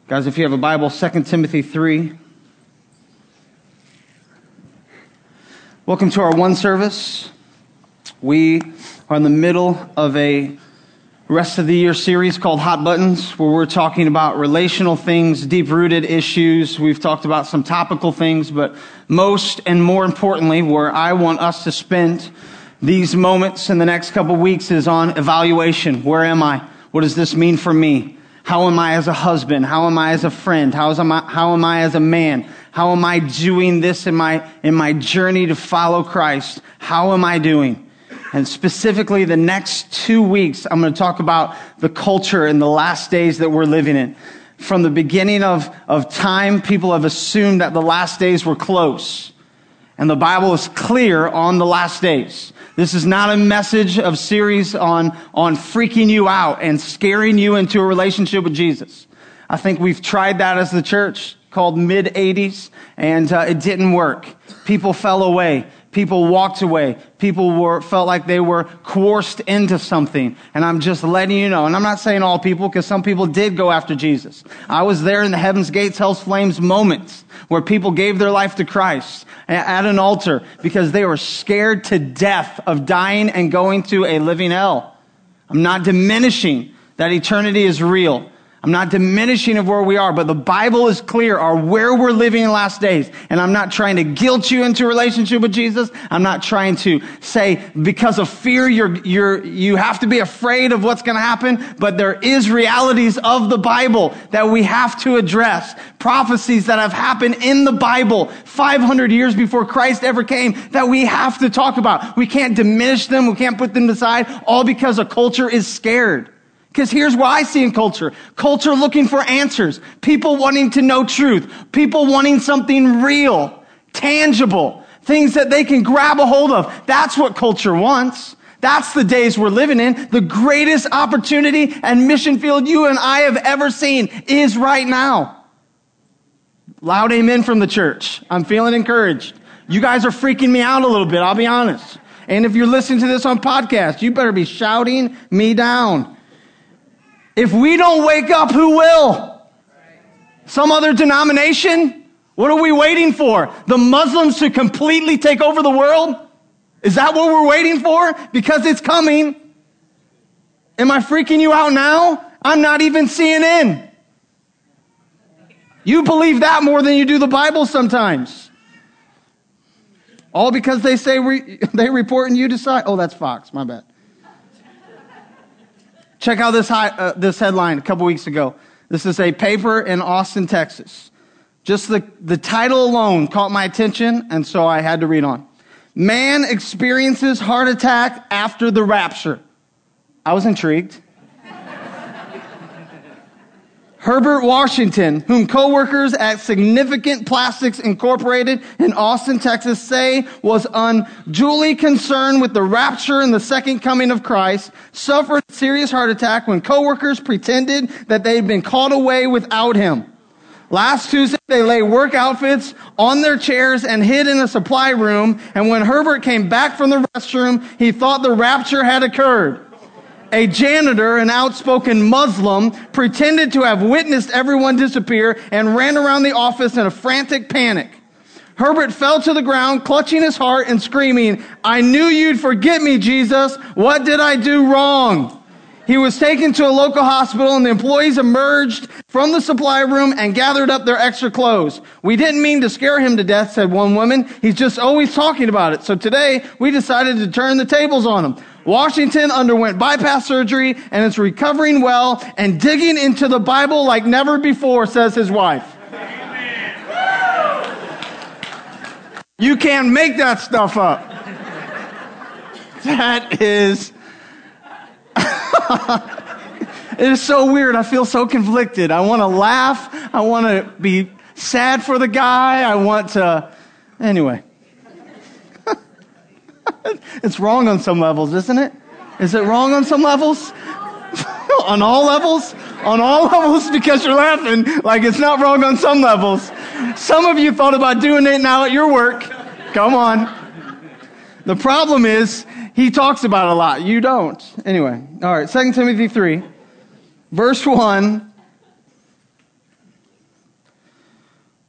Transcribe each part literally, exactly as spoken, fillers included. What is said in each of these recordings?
Guys, if you have a Bible, Second Timothy three. Welcome to our one service. We are in the middle of a rest of the year series called Hot Buttons, where we're talking about relational things, deep-rooted issues. We've talked about some topical things, but most and more importantly, where I want us to spend these moments in the next couple weeks is on evaluation. Where am I? What does this mean for me? How am I as a husband? How am I as a friend? How am I, how am I as a man? How am I doing this in my, in my journey to follow Christ? How am I doing? And specifically the next two weeks, I'm going to talk about the culture in the last days that we're living in. From the beginning of, of time, people have assumed that the last days were close. And the Bible is clear on the last days. This is not a message of series on, on freaking you out and scaring you into a relationship with Jesus. I think we've tried that as the church, called mid eighties, and uh, it didn't work. People fell away. People walked away. People were felt like they were coerced into something. And I'm just letting you know, and I'm not saying all people, because some people did go after Jesus. I was there in the Heaven's Gates, Hell's Flames moments where people gave their life to Christ at an altar because they were scared to death of dying and going to a living hell. I'm not diminishing that eternity is real. I'm not diminishing of where we are, but the Bible is clear on where we're living in the last days. And I'm not trying to guilt you into a relationship with Jesus. I'm not trying to say because of fear you're, you're, you have to be afraid of what's going to happen. But there is realities of the Bible that we have to address. Prophecies that have happened in the Bible five hundred years before Christ ever came that we have to talk about. We can't diminish them. We can't put them aside all because a culture is scared. Because here's what I see in culture. Culture looking for answers. People wanting to know truth. People wanting something real, tangible, things that they can grab a hold of. That's what culture wants. That's the days we're living in. The greatest opportunity and mission field you and I have ever seen is right now. Loud amen from the church. I'm feeling encouraged. You guys are freaking me out a little bit, I'll be honest. And if you're listening to this on podcast, you better be shouting me down. If we don't wake up, who will? Some other denomination? What are we waiting for? The Muslims to completely take over the world? Is that what we're waiting for? Because it's coming. Am I freaking you out now? I'm not even C N N. You believe that more than you do the Bible sometimes. All because they say re- they report and you decide. Oh, that's Fox. My bad. Check out this high, uh, this headline a couple weeks ago. This is a paper in Austin, Texas. Just the, the title alone caught my attention, and so I had to read on. Man experiences heart attack after the rapture. I was intrigued. Herbert Washington, whom coworkers at Significant Plastics Incorporated in Austin, Texas say was unduly concerned with the rapture and the second coming of Christ, suffered a serious heart attack when coworkers pretended that they had been called away without him. Last Tuesday, they lay work outfits on their chairs and hid in a supply room, and when Herbert came back from the restroom, he thought the rapture had occurred. A janitor, an outspoken Muslim, pretended to have witnessed everyone disappear and ran around the office in a frantic panic. Herbert fell to the ground, clutching his heart and screaming, "I knew you'd forget me, Jesus. What did I do wrong?" He was taken to a local hospital, and the employees emerged from the supply room and gathered up their extra clothes. "We didn't mean to scare him to death," said one woman. "He's just always talking about it. So today, we decided to turn the tables on him." Washington underwent bypass surgery and is recovering well and digging into the Bible like never before, says his wife. Amen. You can't make that stuff up. That is... It is so weird. I feel so conflicted. I want to laugh. I want to be sad for the guy. I want to... Anyway. It's wrong on some levels, isn't it? Is it wrong on some levels? On all levels? On all levels, because you're laughing like it's not wrong on some levels. Some of you thought about doing it now at your work. Come on. The problem is, he talks about it a lot. You don't. Anyway, all right, Second Timothy three, verse one.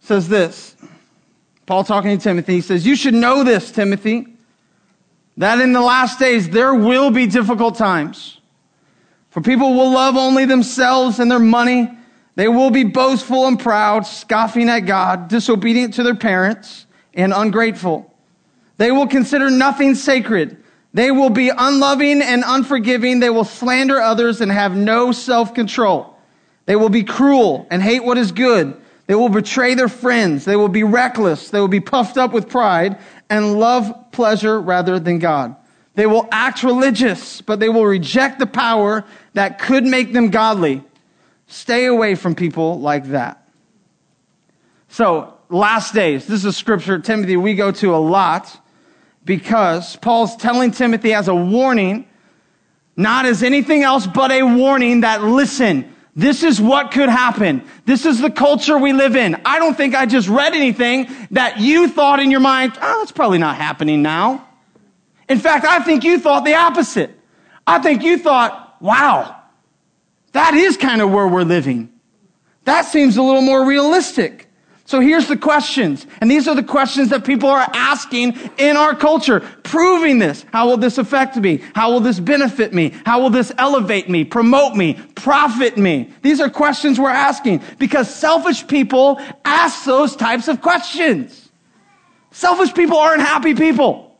says this. Paul talking to Timothy, he says, you should know this, Timothy, that in the last days there will be difficult times. For people will love only themselves and their money. They will be boastful and proud, scoffing at God, disobedient to their parents, and ungrateful. They will consider nothing sacred. They will be unloving and unforgiving. They will slander others and have no self-control. They will be cruel and hate what is good. They will betray their friends. They will be reckless. They will be puffed up with pride and love pleasure rather than God. They will act religious, but they will reject the power that could make them godly. Stay away from people like that. So, last days. This is a scripture, Timothy, we go to a lot because Paul's telling Timothy as a warning, not as anything else but a warning that, listen, this is what could happen. This is the culture we live in. I don't think I just read anything that you thought in your mind, oh, that's probably not happening now. In fact, I think you thought the opposite. I think you thought, wow, that is kind of where we're living. That seems a little more realistic. So here's the questions. And these are the questions that people are asking in our culture. Proving this. How will this affect me? How will this benefit me? How will this elevate me, promote me, profit me? These are questions we're asking because selfish people ask those types of questions. Selfish people aren't happy people.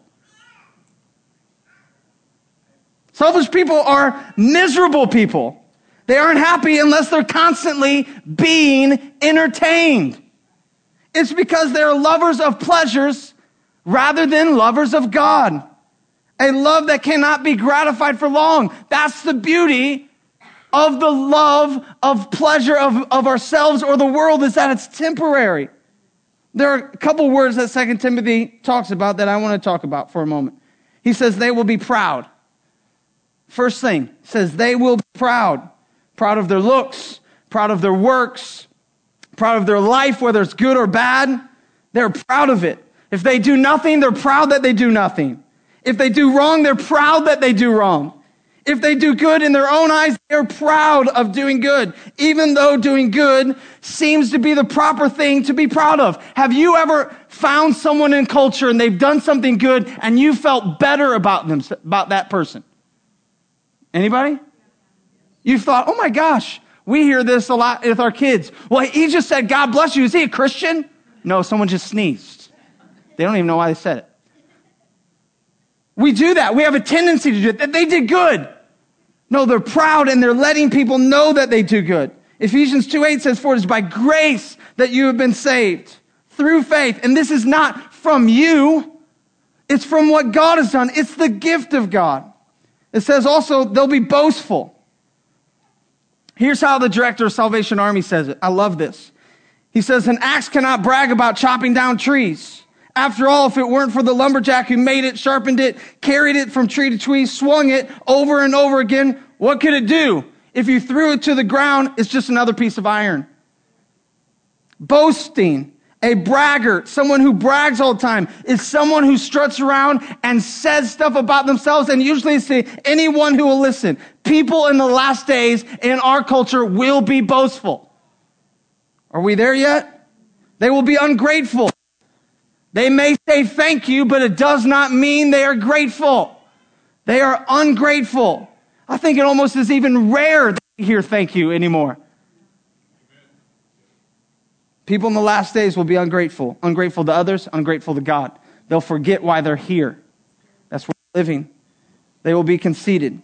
Selfish people are miserable people. They aren't happy unless they're constantly being entertained. It's because they're lovers of pleasures rather than lovers of God. A love that cannot be gratified for long. That's the beauty of the love of pleasure of, of ourselves or the world, is that it's temporary. There are a couple words that Second Timothy talks about that I want to talk about for a moment. He says they will be proud. First thing, he says they will be proud. Proud of their looks, proud of their works, proud of their life, whether it's good or bad. They're proud of it. If they do nothing, they're proud that they do nothing. If they do wrong, they're proud that they do wrong. If they do good in their own eyes, they're proud of doing good, even though doing good seems to be the proper thing to be proud of. Have you ever found someone in culture and they've done something good and you felt better about them, about that person? Anybody? You thought, oh my gosh, we hear this a lot with our kids. Well, he just said, God bless you. Is he a Christian? No, someone just sneezed. They don't even know why they said it. We do that. We have a tendency to do it. That they did good. No, they're proud and they're letting people know that they do good. Ephesians two eight says, for it is by grace that you have been saved through faith. And this is not from you. It's from what God has done. It's the gift of God. It says also they'll be boastful. Here's how the director of Salvation Army says it. I love this. He says, an axe cannot brag about chopping down trees. After all, if it weren't for the lumberjack who made it, sharpened it, carried it from tree to tree, swung it over and over again, what could it do? If you threw it to the ground, it's just another piece of iron. Boasting, a braggart, someone who brags all the time, is someone who struts around and says stuff about themselves, and usually it's to anyone who will listen. People in the last days in our culture will be boastful. Are we there yet? They will be ungrateful. They may say thank you, but it does not mean they are grateful. They are ungrateful. I think it almost is even rare to hear thank you anymore. People in the last days will be ungrateful. Ungrateful to others, ungrateful to God. They'll forget why they're here. That's where they're living. They will be conceited.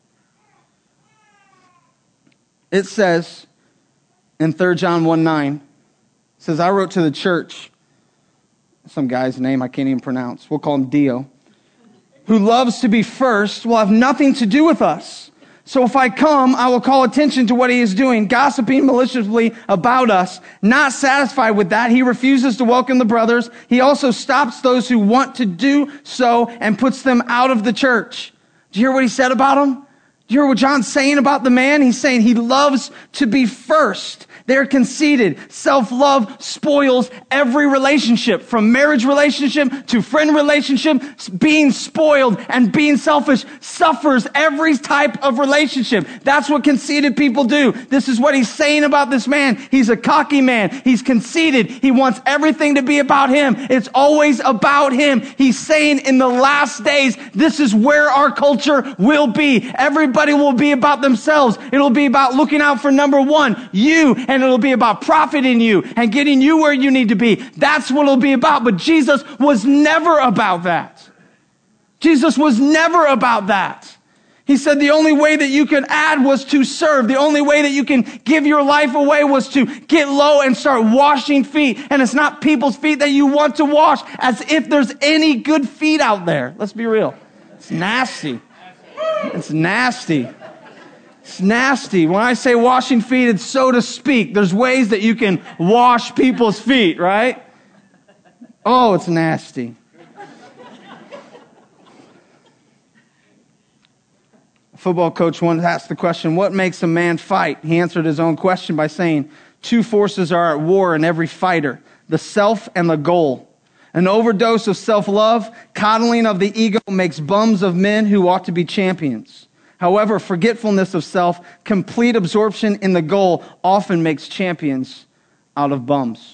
It says in Third John one nine, it says, I wrote to the church, some guy's name I can't even pronounce, we'll call him Dio, who loves to be first, will have nothing to do with us. So if I come, I will call attention to what he is doing, gossiping maliciously about us. Not satisfied with that, he refuses to welcome the brothers. He also stops those who want to do so and puts them out of the church. Do you hear what he said about him? Do you hear what John's saying about the man? He's saying he loves to be first. They're conceited. Self-love spoils every relationship, from marriage relationship to friend relationship. Being spoiled and being selfish suffers every type of relationship. That's what conceited people do. This is what he's saying about this man. He's a cocky man. He's conceited. He wants everything to be about him. It's always about him. He's saying in the last days, this is where our culture will be. Everybody will be about themselves. It'll be about looking out for number one, you, and it'll be about profiting you and getting you where you need to be. That's what it'll be about. But Jesus was never about that. Jesus was never about that. He said the only way that you can add was to serve. The only way that you can give your life away was to get low and start washing feet. And it's not people's feet that you want to wash, as if there's any good feet out there. Let's be real. It's nasty. It's nasty. It's nasty. When I say washing feet, it's so to speak. There's ways that you can wash people's feet, right? Oh, it's nasty. A football coach once asked the question, what makes a man fight? He answered his own question by saying, two forces are at war in every fighter, the self and the goal. An overdose of self-love, coddling of the ego makes bums of men who ought to be champions. However, forgetfulness of self, complete absorption in the goal often makes champions out of bums.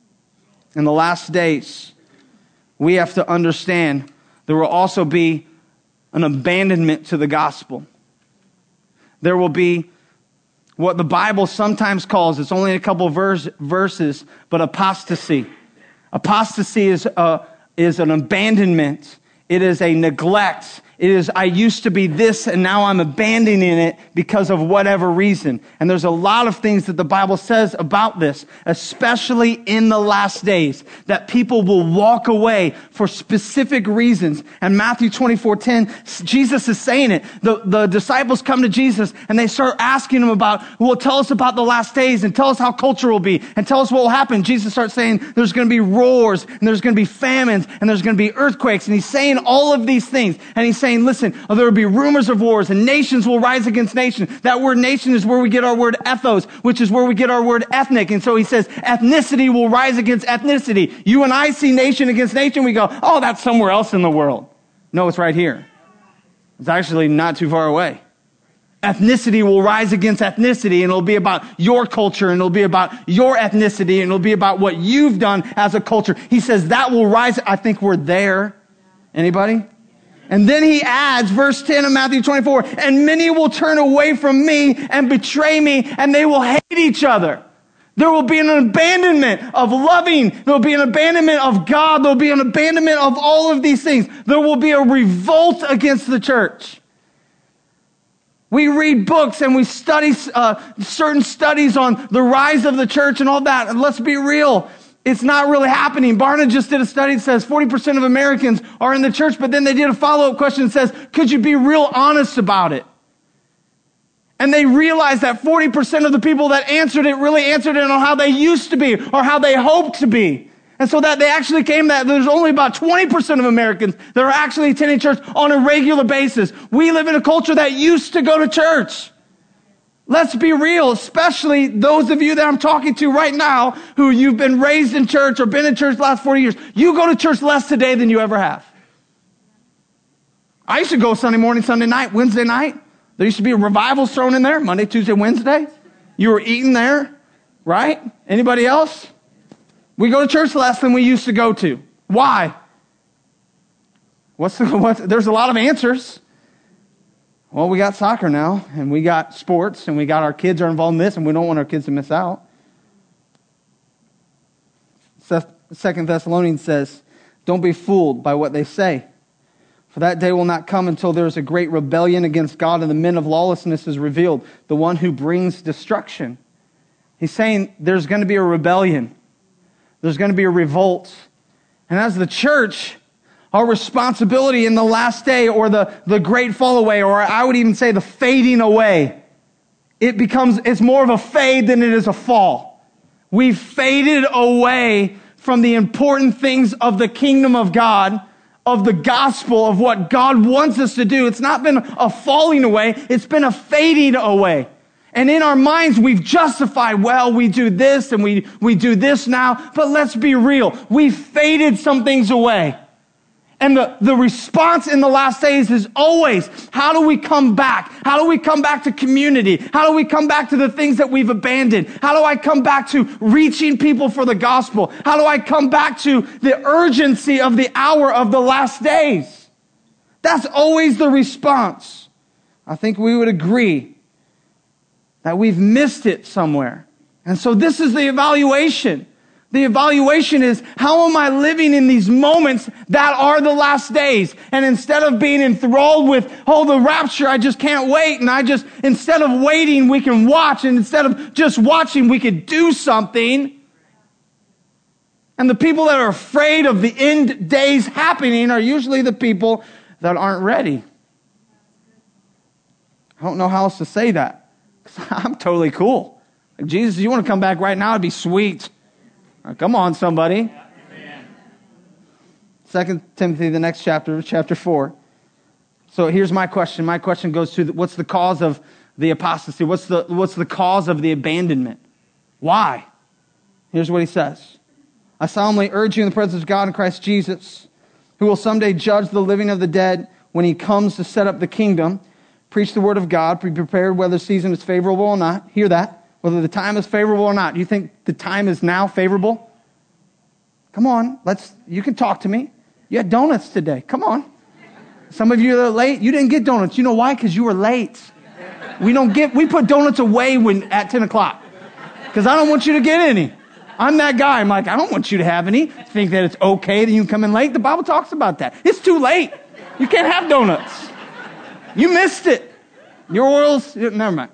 In the last days, we have to understand there will also be an abandonment to the gospel. There will be what the Bible sometimes calls, it's only a couple verse, verses, but apostasy. Apostasy is, a, is an abandonment. It is a neglect. It is, I used to be this and now I'm abandoning it because of whatever reason. And there's a lot of things that the Bible says about this, especially in the last days, that people will walk away for specific reasons. And Matthew twenty-four ten, Jesus is saying it. The, the disciples come to Jesus and they start asking him about, well, tell us about the last days and tell us how culture will be and tell us what will happen. Jesus starts saying there's going to be roars and there's going to be famines and there's going to be earthquakes. And he's saying all of these things. And he's saying, listen, there will be rumors of wars and nations will rise against nations. That word nation is where we get our word ethos, which is where we get our word ethnic. And so he says ethnicity will rise against ethnicity. You and I see nation against nation. We go, oh, that's somewhere else in the world. No, it's right here. It's actually not too far away. Ethnicity will rise against ethnicity, and it'll be about your culture, and it'll be about your ethnicity, and it'll be about what you've done as a culture. He says that will rise. I think we're there. Anybody? And then he adds, verse ten of Matthew twenty-four, and many will turn away from me and betray me, and they will hate each other. There will be an abandonment of loving. There will be an abandonment of God. There will be an abandonment of all of these things. There will be a revolt against the church. We read books and we study uh, certain studies on the rise of the church and all that. And let's be real. It's not really happening. Barna just did a study that says forty percent of Americans are in the church, but then they did a follow-up question that says, could you be real honest about it? And they realized that forty percent of the people that answered it really answered it on how they used to be or how they hoped to be. And so that they actually came that there's only about twenty percent of Americans that are actually attending church on a regular basis. We live in a culture that used to go to church. Let's be real, especially those of you that I'm talking to right now who you've been raised in church or been in church the last forty years. You go to church less today than you ever have. I used to go Sunday morning, Sunday night, Wednesday night. There used to be revivals thrown in there, Monday, Tuesday, Wednesday. You were eating there, right? Anybody else? We go to church less than we used to go to. Why? What's the, what's, there's a lot of answers. Well, we got soccer now, and we got sports, and we got our kids are involved in this, and we don't want our kids to miss out. Second Thessalonians says, don't be fooled by what they say. For that day will not come until there is a great rebellion against God, and the men of lawlessness is revealed, the one who brings destruction. He's saying there's going to be a rebellion. There's going to be a revolt. And as the church, our responsibility in the last day or the, the great fall away, or I would even say the fading away, it becomes, it's more of a fade than it is a fall. We've faded away from the important things of the kingdom of God, of the gospel, of what God wants us to do. It's not been a falling away, it's been a fading away. And in our minds, we've justified, well, we do this and we, we do this now. But let's be real. We've faded some things away. And the, the response in the last days is always, how do we come back? How do we come back to community? How do we come back to the things that we've abandoned? How do I come back to reaching people for the gospel? How do I come back to the urgency of the hour of the last days? That's always the response. I think we would agree that we've missed it somewhere. And so this is the evaluation. The evaluation is, how am I living in these moments that are the last days? And instead of being enthralled with, oh, the rapture, I just can't wait. And I just, instead of waiting, we can watch. And instead of just watching, we could do something. And the people that are afraid of the end days happening are usually the people that aren't ready. I don't know how else to say that. I'm totally cool. Like, Jesus, you want to come back right now? It'd be sweet. Right, come on, somebody. Amen. Second Timothy, the next chapter, chapter four. So here's my question. My question goes to, the, what's the cause of the apostasy? What's the, what's the cause of the abandonment? Why? Here's what he says. I solemnly urge you in the presence of God and Christ Jesus, who will someday judge the living of the dead when he comes to set up the kingdom. Preach the word of God. Be prepared whether the season is favorable or not. Hear that. Whether the time is favorable or not. Do you think the time is now favorable? Come on. Let's. You can talk to me. You had donuts today. Come on. Some of you that are late, you didn't get donuts. You know why? Because you were late. We don't get. We put donuts away when at ten o'clock. Because I don't want you to get any. I'm that guy. I'm like, I don't want you to have any. Think that it's okay that you can come in late. The Bible talks about that. It's too late. You can't have donuts. You missed it. Your oils, never mind.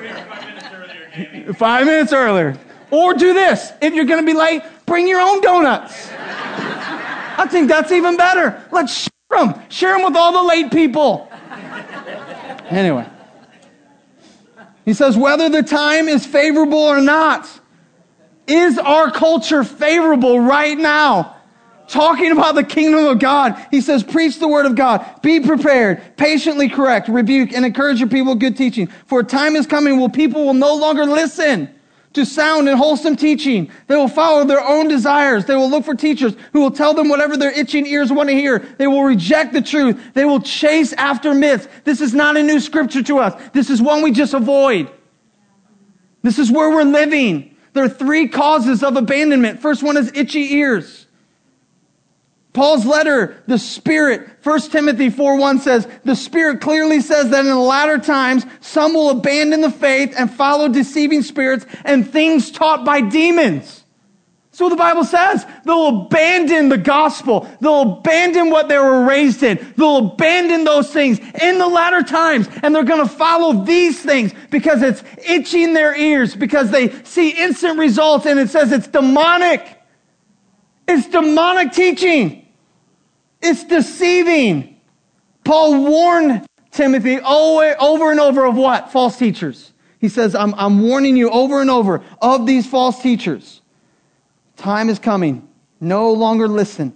Five minutes earlier. Or do this. If you're going to be late, bring your own donuts. I think that's even better. Let's share them. Share them with all the late people. Anyway. He says, whether the time is favorable or not. Is our culture favorable right now? Talking about the kingdom of God. He says, preach the word of God. Be prepared. Patiently correct, rebuke, and encourage your people with good teaching. For a time is coming when people will no longer listen to sound and wholesome teaching. They will follow their own desires. They will look for teachers who will tell them whatever their itching ears want to hear. They will reject the truth. They will chase after myths. This is not a new scripture to us. This is one we just avoid. This is where we're living. There are three causes of abandonment. First one is itchy ears. Paul's letter, the Spirit, First Timothy four one says, the Spirit clearly says that in the latter times, some will abandon the faith and follow deceiving spirits and things taught by demons. That's what the Bible says. They'll abandon the gospel. They'll abandon what they were raised in. They'll abandon those things in the latter times. And they're going to follow these things because it's itching their ears, because they see instant results, and it says it's demonic. It's demonic teaching. It's deceiving. Paul warned Timothy over and over of what? False teachers. He says, I'm, I'm warning you over and over of these false teachers. Time is coming. No longer listen.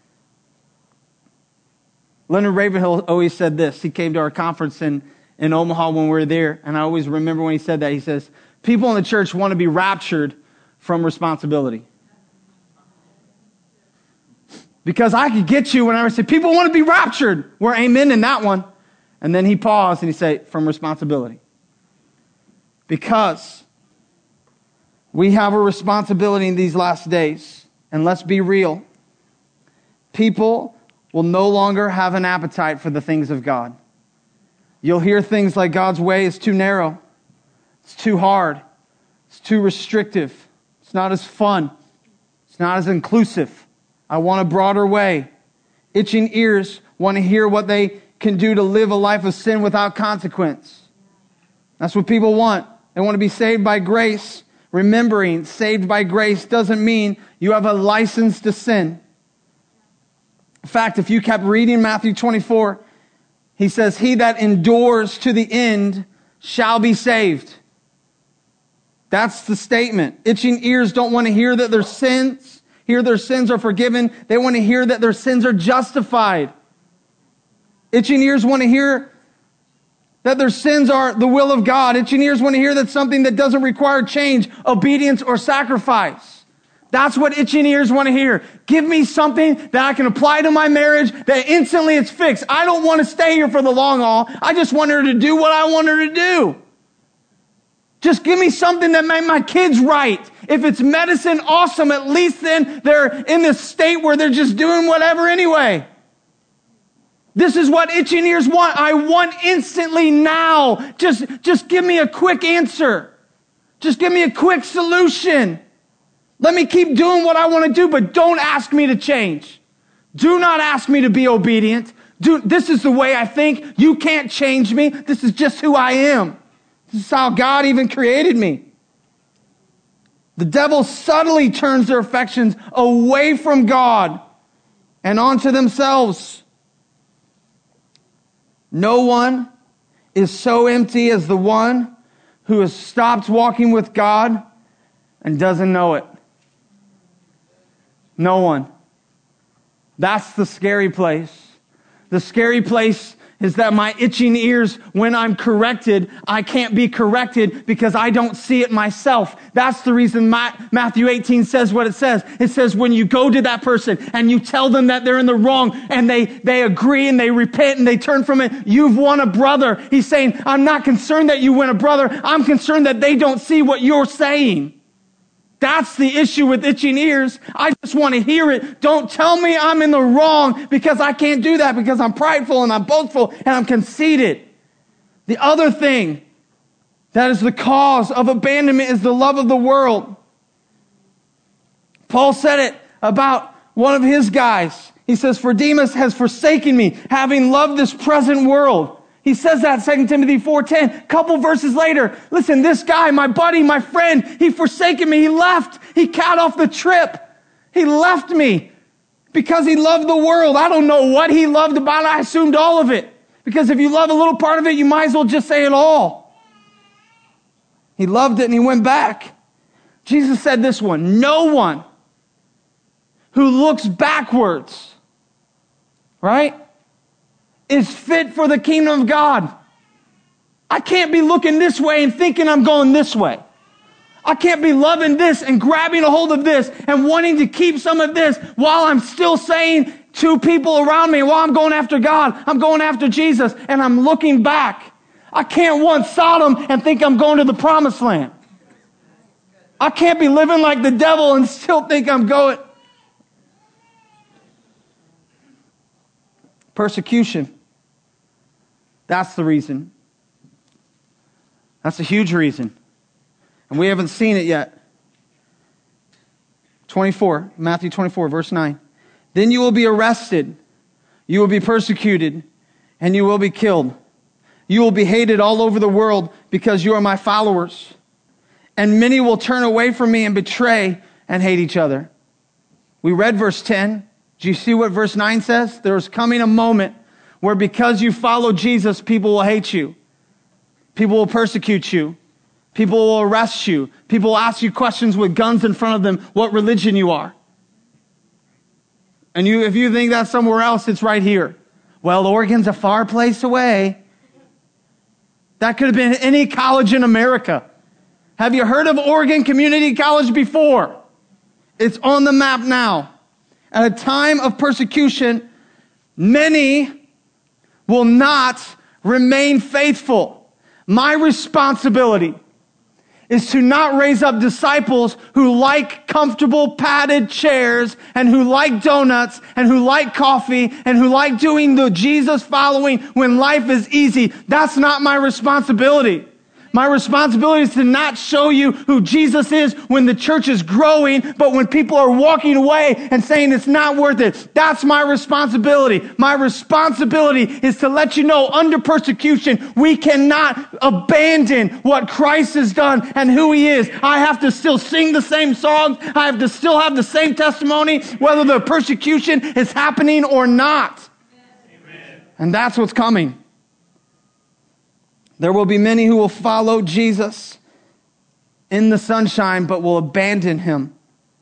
Leonard Ravenhill always said this. He came to our conference in, in Omaha when we were there, and I always remember when he said that. He says, people in the church want to be raptured from responsibility. Because I could get you whenever I say, people want to be raptured. We're amen in that one. And then he paused and he said, from responsibility. Because we have a responsibility in these last days. And let's be real. People will no longer have an appetite for the things of God. You'll hear things like God's way is too narrow. It's too hard. It's too restrictive. It's not as fun. It's not as inclusive. I want a broader way. Itching ears want to hear what they can do to live a life of sin without consequence. That's what people want. They want to be saved by grace. Remembering, saved by grace doesn't mean you have a license to sin. In fact, if you kept reading Matthew twenty-four, he says, he that endures to the end shall be saved. That's the statement. Itching ears don't want to hear that their sins Hear their sins are forgiven. They want to hear that their sins are justified. Itching ears want to hear that their sins are the will of God. Itching ears want to hear that something that doesn't require change, obedience, or sacrifice. That's what itching ears want to hear. Give me something that I can apply to my marriage that instantly it's fixed. I don't want to stay here for the long haul. I just want her to do what I want her to do. Just give me something that made my kids right. If it's medicine, awesome. At least then they're in this state where they're just doing whatever anyway. This is what itching ears want. I want instantly now. Just, just give me a quick answer. Just give me a quick solution. Let me keep doing what I want to do, but don't ask me to change. Do not ask me to be obedient. Do, this is the way I think. You can't change me. This is just who I am. This is how God even created me. The devil subtly turns their affections away from God and onto themselves. No one is so empty as the one who has stopped walking with God and doesn't know it. No one. That's the scary place. The scary place is that my itching ears, when I'm corrected, I can't be corrected because I don't see it myself. That's the reason Matthew eighteen says what it says. It says when you go to that person and you tell them that they're in the wrong and they, they agree and they repent and they turn from it, you've won a brother. He's saying, I'm not concerned that you win a brother. I'm concerned that they don't see what you're saying. That's the issue with itching ears. I just want to hear it. Don't tell me I'm in the wrong because I can't do that because I'm prideful and I'm boastful and I'm conceited. The other thing that is the cause of abandonment is the love of the world. Paul said it about one of his guys. He says, for Demas has forsaken me, having loved this present world. He says that, Second Timothy four ten. A couple verses later, listen, this guy, my buddy, my friend, he forsaken me. He left. He cut off the trip. He left me because he loved the world. I don't know what he loved about it. I assumed all of it. Because if you love a little part of it, you might as well just say it all. He loved it and he went back. Jesus said this one, no one who looks backwards, right, is fit for the kingdom of God. I can't be looking this way and thinking I'm going this way. I can't be loving this and grabbing a hold of this and wanting to keep some of this while I'm still saying to people around me, while I'm going after God, I'm going after Jesus, and I'm looking back. I can't want Sodom and think I'm going to the promised land. I can't be living like the devil and still think I'm going. Persecution. That's the reason. That's a huge reason. And we haven't seen it yet. twenty-four, Matthew twenty-four, verse nine. Then you will be arrested, you will be persecuted, and you will be killed. You will be hated all over the world because you are my followers. And many will turn away from me and betray and hate each other. We read verse ten. Do you see what verse nine says? There is coming a moment where because you follow Jesus, people will hate you. People will persecute you. People will arrest you. People will ask you questions with guns in front of them, what religion you are. And you, if you think that's somewhere else, it's right here. Well, Oregon's a far place away. That could have been any college in America. Have you heard of Oregon Community College before? It's on the map now. At a time of persecution, many will not remain faithful. My responsibility is to not raise up disciples who like comfortable padded chairs and who like donuts and who like coffee and who like doing the Jesus following when life is easy. That's not my responsibility. My responsibility is to not show you who Jesus is when the church is growing, but when people are walking away and saying it's not worth it. That's my responsibility. My responsibility is to let you know under persecution, we cannot abandon what Christ has done and who he is. I have to still sing the same songs. I have to still have the same testimony, whether the persecution is happening or not. Amen. And that's what's coming. There will be many who will follow Jesus in the sunshine, but will abandon him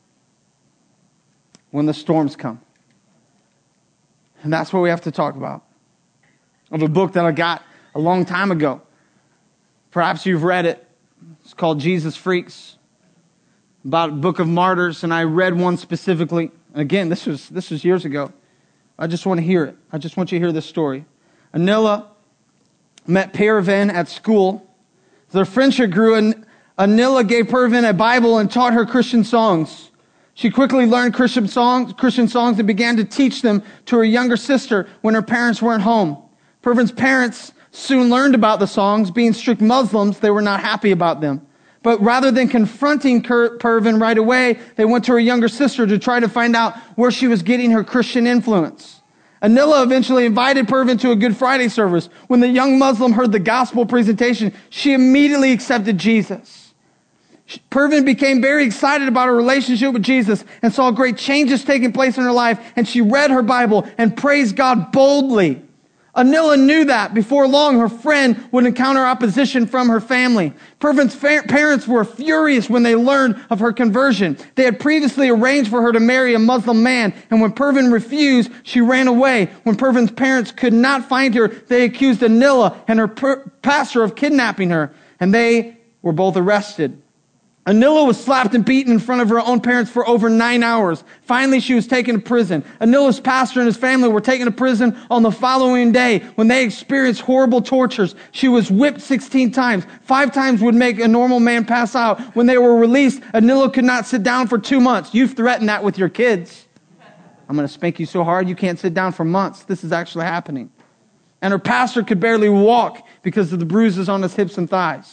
when the storms come. And that's what we have to talk about. Of a book that I got a long time ago. Perhaps you've read it. It's called Jesus Freaks, about the Book of Martyrs, and I read one specifically. Again, this was this was years ago. I just want to hear it. I just want you to hear this story. Anila met Pervin at school. Their friendship grew, and Anila gave Pervin a Bible and taught her Christian songs. She quickly learned Christian songs, Christian songs and began to teach them to her younger sister when her parents weren't home. Pervin's parents soon learned about the songs. Being strict Muslims, they were not happy about them. But rather than confronting Pervin right away, they went to her younger sister to try to find out where she was getting her Christian influence. Anila eventually invited Pervin to a Good Friday service. When the young Muslim heard the gospel presentation, she immediately accepted Jesus. Pervin became very excited about her relationship with Jesus and saw great changes taking place in her life, and she read her Bible and praised God boldly. Anila knew that before long her friend would encounter opposition from her family. Pervin's fa- parents were furious when they learned of her conversion. They had previously arranged for her to marry a Muslim man, and when Pervin refused, she ran away. When Pervin's parents could not find her, they accused Anila and her per- pastor of kidnapping her, and they were both arrested. Anila was slapped and beaten in front of her own parents for over nine hours. Finally, she was taken to prison. Anila's pastor and his family were taken to prison on the following day when they experienced horrible tortures. She was whipped sixteen times. Five times would make a normal man pass out. When they were released, Anila could not sit down for two months. You've threatened that with your kids. I'm going to spank you so hard you can't sit down for months. This is actually happening. And her pastor could barely walk because of the bruises on his hips and thighs.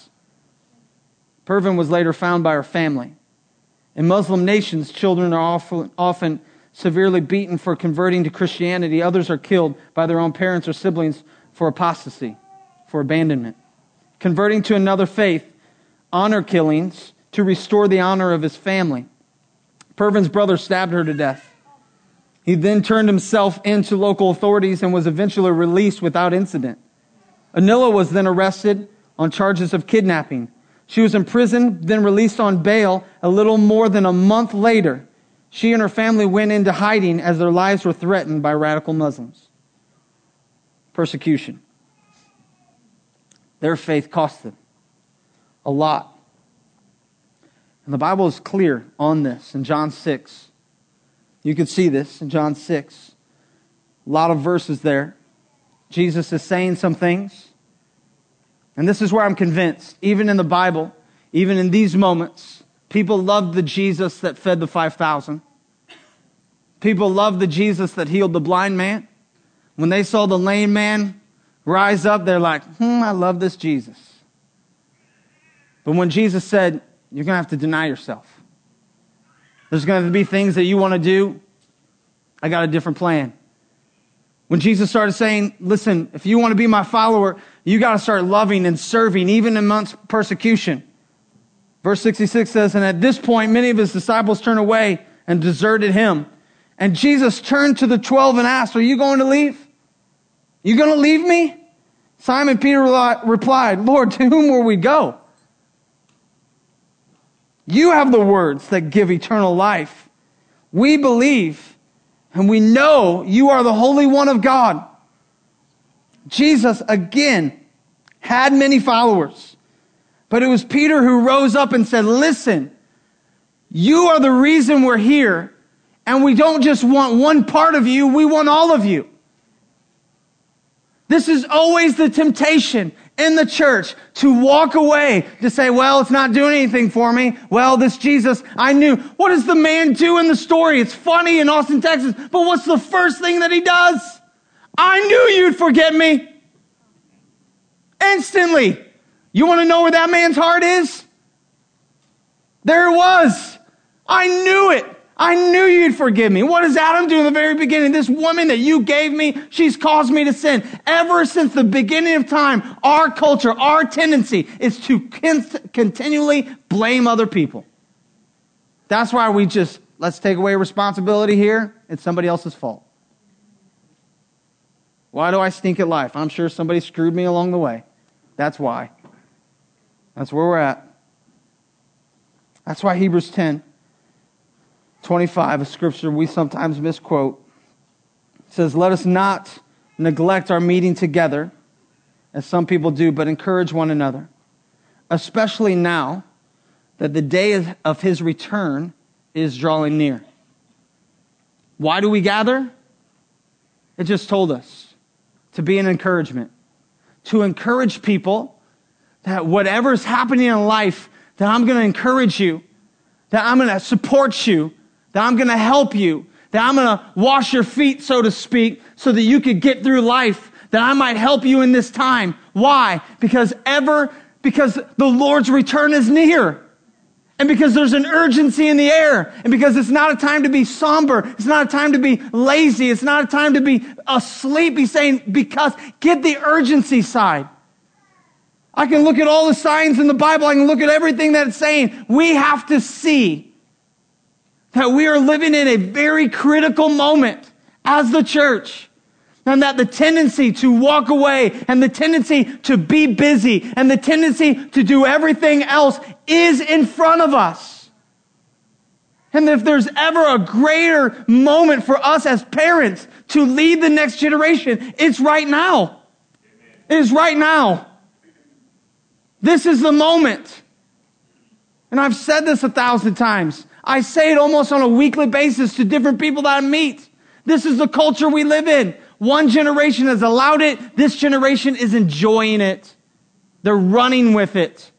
Pervin was later found by her family. In Muslim nations, children are often, often severely beaten for converting to Christianity. Others are killed by their own parents or siblings for apostasy, for abandonment. Converting to another faith, honor killings to restore the honor of his family. Pervin's brother stabbed her to death. He then turned himself into local authorities and was eventually released without incident. Anila was then arrested on charges of kidnapping. She was imprisoned, then released on bail a little more than a month later. She and her family went into hiding as their lives were threatened by radical Muslims. Persecution. Their faith cost them a lot. And the Bible is clear on this in John six. You can see this in John six. A lot of verses there. Jesus is saying some things. And this is where I'm convinced, even in the Bible, even in these moments, people loved the Jesus that fed the five thousand. People loved the Jesus that healed the blind man. When they saw the lame man rise up, they're like, hmm, I love this Jesus. But when Jesus said, you're going to have to deny yourself. There's going to be things that you want to do. I got a different plan. When Jesus started saying, listen, if you want to be my follower, you got to start loving and serving, even amongst persecution. Verse sixty-six says, and at this point, many of his disciples turned away and deserted him. And Jesus turned to the twelve and asked, are you going to leave? You going to leave me? Simon Peter replied, Lord, to whom will we go? You have the words that give eternal life. We believe and we know you are the Holy One of God. Jesus, again, had many followers. But it was Peter who rose up and said, listen, you are the reason we're here. And we don't just want one part of you, we want all of you. This is always the temptation in the church to walk away, to say, well, it's not doing anything for me. Well, this Jesus, I knew. What does the man do in the story? It's funny in Austin, Texas, but what's the first thing that he does? I knew you'd forget me. Instantly. You want to know where that man's heart is? There it was. I knew it. I knew you'd forgive me. What does Adam do in the very beginning? This woman that you gave me, she's caused me to sin. Ever since the beginning of time, our culture, our tendency is to continually blame other people. That's why we just, let's take away responsibility here. It's somebody else's fault. Why do I stink at life? I'm sure somebody screwed me along the way. That's why. That's where we're at. That's why Hebrews ten twenty-five, a scripture we sometimes misquote, says, let us not neglect our meeting together, as some people do, but encourage one another, especially now that the day of his return is drawing near. Why do we gather? It just told us to be an encouragement, to encourage people that whatever's happening in life, that I'm going to encourage you, that I'm going to support you, that I'm going to help you, that I'm going to wash your feet, so to speak, so that you could get through life, that I might help you in this time. Why? Because ever, because the Lord's return is near. And because there's an urgency in the air. And because it's not a time to be somber. It's not a time to be lazy. It's not a time to be asleep. He's saying, because get the urgency side. I can look at all the signs in the Bible. I can look at everything that it's saying. We have to see that we are living in a very critical moment as the church. And that the tendency to walk away and the tendency to be busy and the tendency to do everything else is in front of us. And if there's ever a greater moment for us as parents to lead the next generation, it's right now. It is right now. This is the moment. And I've said this a thousand times. I say it almost on a weekly basis to different people that I meet. This is the culture we live in. One generation has allowed it. This generation is enjoying it. They're running with it.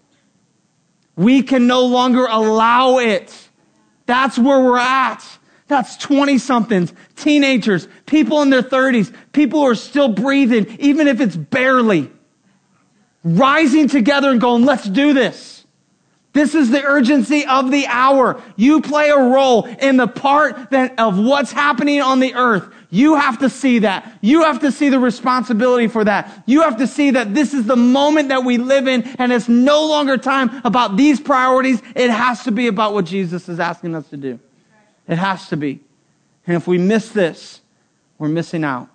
We can no longer allow it. That's where we're at. That's twenty-somethings, teenagers, people in their thirties, people who are still breathing, even if it's barely. Rising together and going, let's do this. This is the urgency of the hour. You play a role in the part that of what's happening on the earth. You have to see that. You have to see the responsibility for that. You have to see that this is the moment that we live in, and it's no longer time about these priorities. It has to be about what Jesus is asking us to do. It has to be. And if we miss this, we're missing out.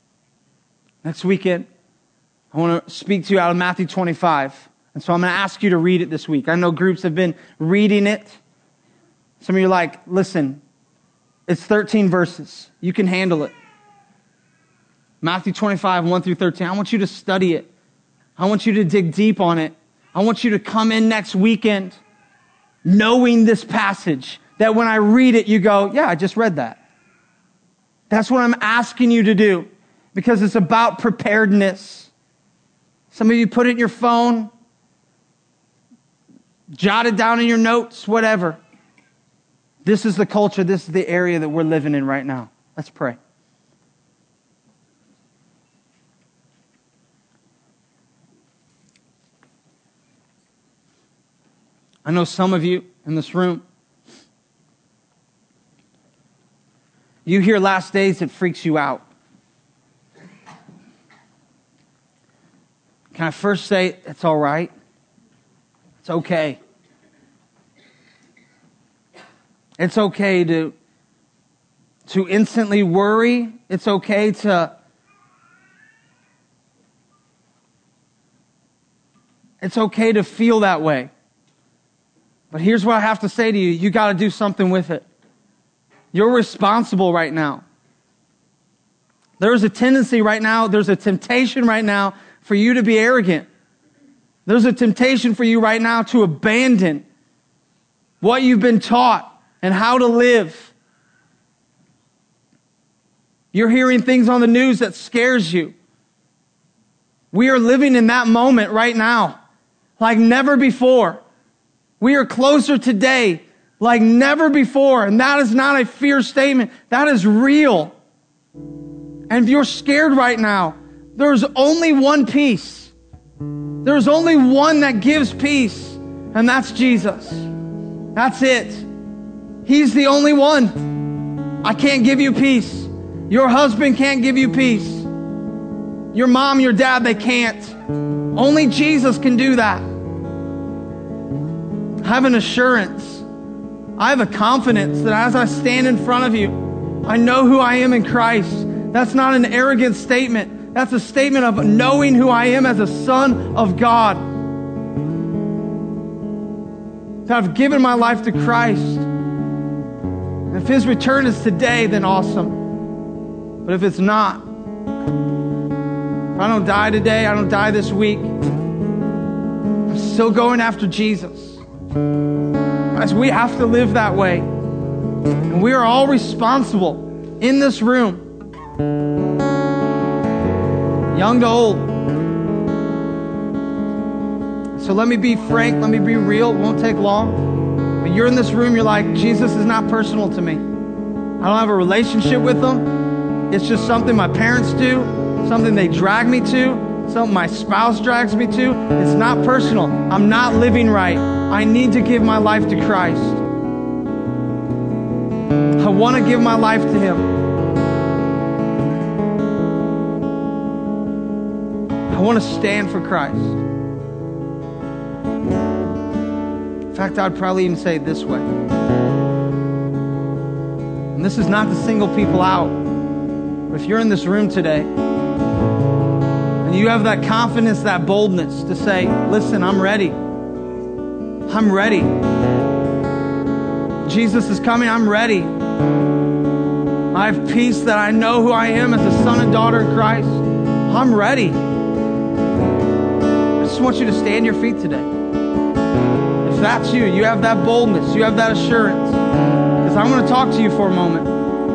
Next weekend, I want to speak to you out of Matthew twenty-five. And so I'm going to ask you to read it this week. I know groups have been reading it. Some of you are like, listen, it's thirteen verses. You can handle it. Matthew twenty-five, one through thirteen. I want you to study it. I want you to dig deep on it. I want you to come in next weekend knowing this passage, that when I read it, you go, yeah, I just read that. That's what I'm asking you to do, because it's about preparedness. Some of you put it in your phone, jot it down in your notes, whatever. This is the culture, this is the area that we're living in right now. Let's pray. I know some of you in this room, you hear last days, it freaks you out. Can I first say, it's all right? It's okay. It's okay to, to instantly worry. It's okay to, it's okay to feel that way. But here's what I have to say to you. You got to do something with it. You're responsible right now. There's a tendency right now, there's a temptation right now for you to be arrogant. There's a temptation for you right now to abandon what you've been taught and how to live. You're hearing things on the news that scares you. We are living in that moment right now, like never before. We are closer today like never before. And that is not a fear statement. That is real. And if you're scared right now, there's only one peace. There's only one that gives peace, and that's Jesus. That's it. He's the only one. I can't give you peace. Your husband can't give you peace. Your mom, your dad, they can't. Only Jesus can do that. I have an assurance. I have a confidence that as I stand in front of you, I know who I am in Christ. That's not an arrogant statement. That's a statement of knowing who I am as a son of God. That I've given my life to Christ. And if His return is today, then awesome. But if it's not, if I don't die today, I don't die this week, I'm still going after Jesus. Guys, we have to live that way. And we are all responsible in this room, young to old. So let me be frank, let me be real, it won't take long. But you're in this room, you're like, Jesus is not personal to me. I don't have a relationship with him. It's just something my parents do, something they drag me to, something my spouse drags me to. It's not personal. I'm not living right. I need to give my life to Christ. I want to give my life to him. I want to stand for Christ. In fact, I'd probably even say it this way. And this is not to single people out. But if you're in this room today and you have that confidence, that boldness to say, listen, I'm ready. I'm ready. Jesus is coming. I'm ready. I have peace that I know who I am as a son and daughter of Christ. I'm ready. I just want you to stay on your feet today. If that's you, you have that boldness, you have that assurance. Because I'm going to talk to you for a moment.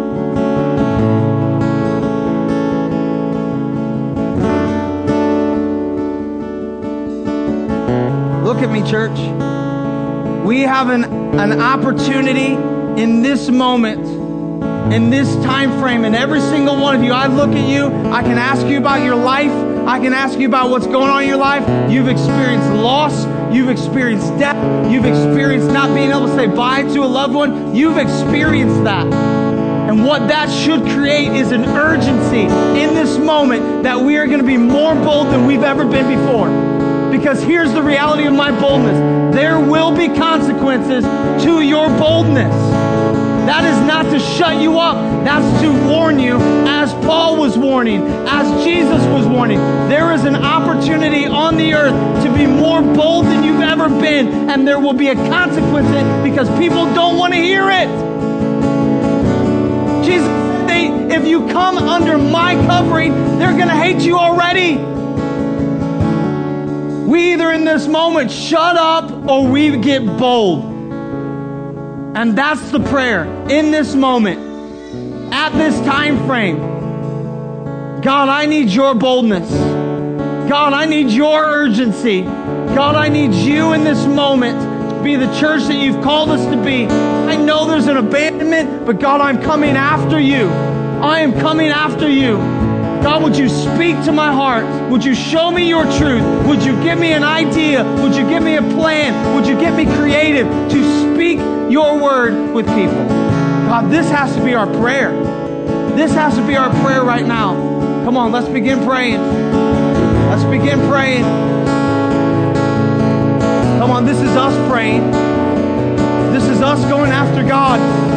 Look at me, church. We have an, an opportunity in this moment, in this time frame, and every single one of you, I look at you, I can ask you about your life, I can ask you about what's going on in your life. You've experienced loss, you've experienced death, you've experienced not being able to say bye to a loved one. You've experienced that. And what that should create is an urgency in this moment that we are going to be more bold than we've ever been before. Because here's the reality of my boldness. There will be consequences to your boldness. That is not to shut you up. That's to warn you, as Paul was warning, as Jesus was warning. There is an opportunity on the earth to be more bold than you've ever been, and there will be a consequence because people don't want to hear it. Jesus said, they, if you come under my covering, they're going to hate you already. We either in this moment shut up or we get bold. And that's the prayer in this moment, at this time frame. God, I need your boldness. God, I need your urgency. God, I need you in this moment to be the church that you've called us to be. I know there's an abandonment, but God, I'm coming after you. I am coming after you. God, would you speak to my heart? Would you show me your truth? Would you give me an idea? Would you give me a plan? Would you get me creative to speak your word with people? God, this has to be our prayer. This has to be our prayer right now. Come on, let's begin praying. Let's begin praying. Come on, this is us praying. This is us going after God.